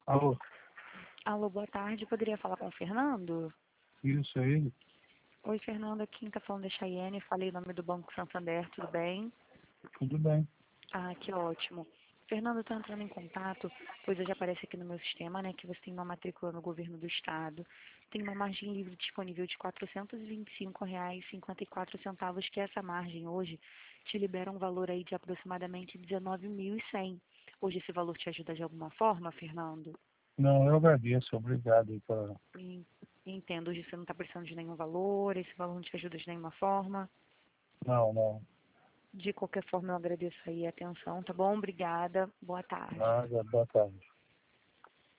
Alô, Alô, boa tarde. Poderia falar com o Fernando? isso aí? Oi, Fernando. Aqui quem tá falando é Chayenne. Falei o nome do Banco Santander, tudo bem? Tudo bem. Ah, que ótimo. Fernando, eu tô entrando em contato, pois hoje aparece aqui no meu sistema, né, que você tem uma matrícula no governo do estado. Tem uma margem livre disponível de R$ 425,54, que essa margem hoje te libera um valor aí de aproximadamente 19.100. Hoje esse valor te ajuda de alguma forma, Fernando? Não, eu agradeço, obrigado aí E- Entendo, hoje você não está precisando de nenhum valor, esse valor não te ajuda de nenhuma forma. Não, não, De qualquer forma, eu agradeço aí a atenção, tá bom? Obrigada, boa tarde. nada, boa tarde.